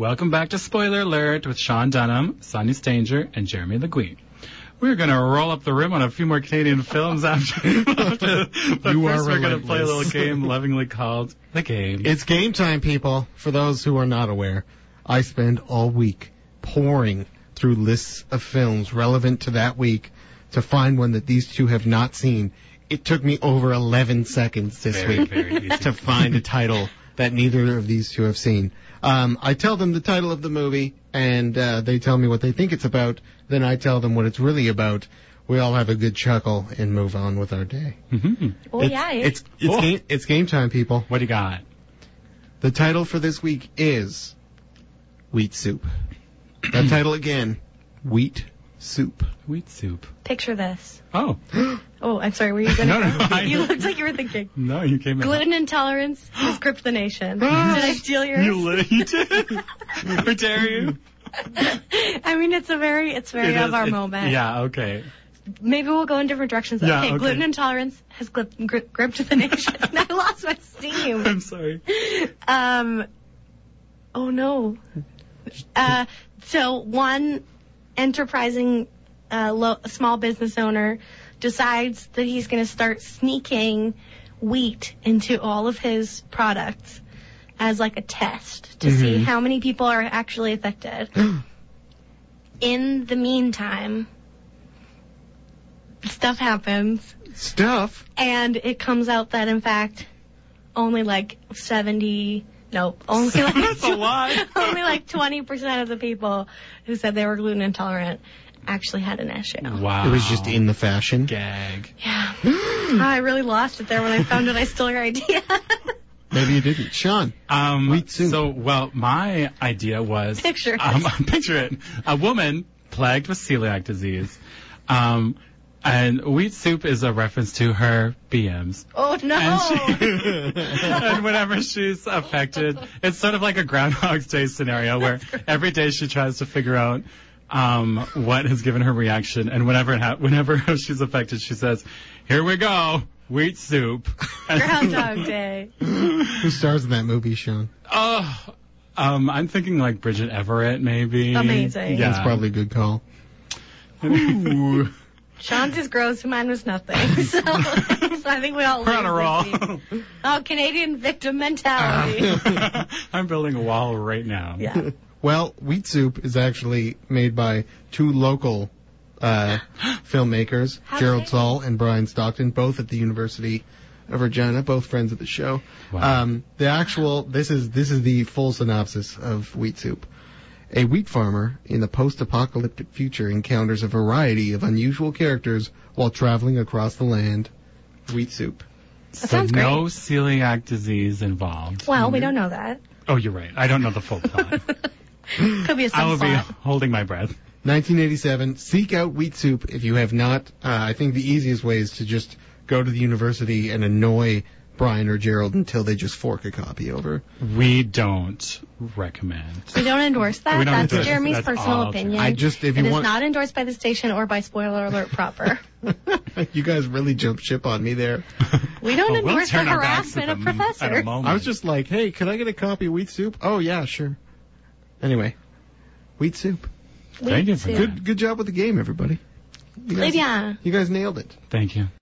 Welcome back to Spoiler Alert with Sean Dunham, Sonia Stanger, and Jeremy Legui. We're going to roll up the rim on a few more Canadian films after but first we're going to play a little game lovingly called The Game. It's game time, people. For those who are not aware, I spend all week pouring through lists of films relevant to that week to find one that these two have not seen. It took me over 11 seconds this week to find a title that neither of these two have seen. I tell them the title of the movie, and they tell me what they think it's about. Then I tell them what it's really about. We all have a good chuckle and move on with our day. Mm-hmm. Oh, It's game time, people. What do you got? The title for this week is Wheat Soup. That title again, Wheat Soup. Wheat soup. Picture this. Oh. Oh, I'm sorry. Were you going to No, You looked like you were thinking. No, you came in. Gluten intolerance has gripped the nation. Did I steal yours? You did. How dare you? I mean, it's very of our moment. Yeah, okay. Maybe we'll go in different directions. Yeah, Okay, okay. gluten intolerance has gripped the nation. I lost my steam. I'm sorry. Oh no. So one enterprising small business owner decides that he's going to start sneaking wheat into all of his products as like a test to see how many people are actually affected. In the meantime, stuff happens. Stuff? And it comes out that, in fact, only like 70... No, only like That's a lot. Only like 20% of the people who said they were gluten intolerant actually had an issue. Wow. It was just in the fashion. Gag. Yeah. I really lost it there when I found it. I stole your idea. Maybe you didn't. Sean, wheat soup. So, well, my idea was... Picture it. Picture it. A woman plagued with celiac disease. And wheat soup is a reference to her BMs. Oh, no. And whenever she's affected, it's sort of like a Groundhog's Day scenario where every day she tries to figure out what has given her reaction. And whenever she's affected, she says, "Here we go, wheat soup." Groundhog Day. Who stars in that movie, Sean? I'm thinking like Bridget Everett, maybe. Amazing. Yeah. That's probably a good call. Ooh. Sean's is gross, mine was nothing. So I think we all We're on a roll. Oh, Canadian victim mentality. I'm building a wall right now. Yeah. Well, Wheat Soup is actually made by two local filmmakers, Gerald Saul and Brian Stockton, both at the University of Regina, both friends of the show. Wow. This is the full synopsis of Wheat Soup. A wheat farmer in the post-apocalyptic future encounters a variety of unusual characters while traveling across the land. Wheat Soup. That sounds great. No celiac disease involved. Well, we don't know that. Oh, you're right. I don't know the full plot. Could be a I will be subplot. holding my breath. 1987. Seek out Wheat Soup if you have not. I think the easiest way is to just go to the university and annoy Brian or Gerald until they just fork a copy over. We don't recommend. We don't endorse that. We don't That's endorse it. Jeremy's That's personal all. opinion. If It you is want, not endorsed by the station or by Spoiler Alert proper. you guys really jumped ship on me there. We don't Well, we'll endorse the turn our backs harassment at of them at a professors. moment. I was just like, hey, can I get a copy of Wheat Soup? Oh, yeah, sure. Anyway, Wheat Soup. Thank you for that. Good job with the game, everybody. Très bien. You guys nailed it. Thank you.